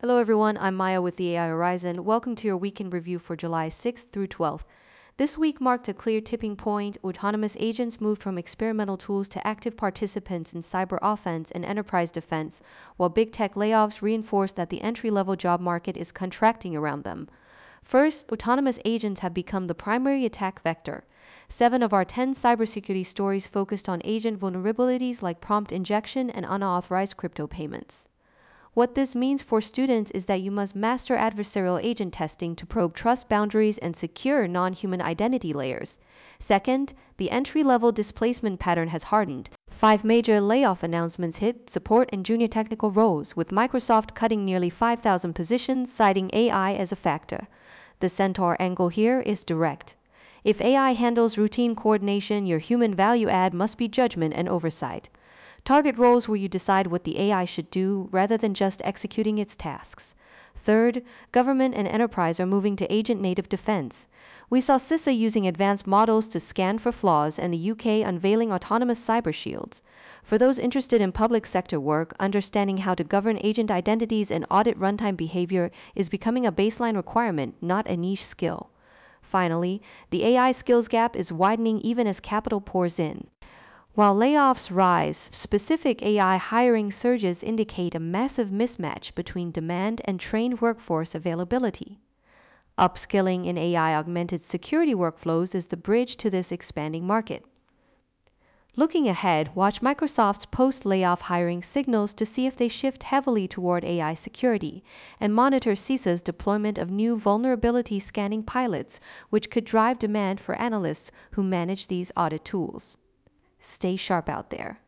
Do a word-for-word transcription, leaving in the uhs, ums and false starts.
Hello everyone, I'm Maya with the A I Horizon. Welcome to your weekend review for July sixth through twelfth. This week marked a clear tipping point. Autonomous agents moved from experimental tools to active participants in cyber offense and enterprise defense, while big tech layoffs reinforced that the entry-level job market is contracting around them. First, autonomous agents have become the primary attack vector. Seven of our ten cybersecurity stories focused on agent vulnerabilities like prompt injection and unauthorized crypto payments. What this means for students is that you must master adversarial agent testing to probe trust boundaries and secure non-human identity layers. Second, the entry-level displacement pattern has hardened. Five major layoff announcements hit support and junior technical roles, with Microsoft cutting nearly five thousand positions, citing A I as a factor. The Centaur angle here is direct. If A I handles routine coordination, your human value add must be judgment and oversight. Target roles where you decide what the A I should do rather than just executing its tasks. Third, government and enterprise are moving to agent-native defense. We saw CISA using advanced models to scan for flaws and the U K unveiling autonomous cyber shields. For those interested in public sector work, understanding how to govern agent identities and audit runtime behavior is becoming a baseline requirement, not a niche skill. Finally, the A I skills gap is widening even as capital pours in. While layoffs rise, specific A I hiring surges indicate a massive mismatch between demand and trained workforce availability. Upskilling in A I-augmented security workflows is the bridge to this expanding market. Looking ahead, watch Microsoft's post-layoff hiring signals to see if they shift heavily toward A I security, and monitor CISA's deployment of new vulnerability scanning pilots, which could drive demand for analysts who manage these audit tools. Stay sharp out there.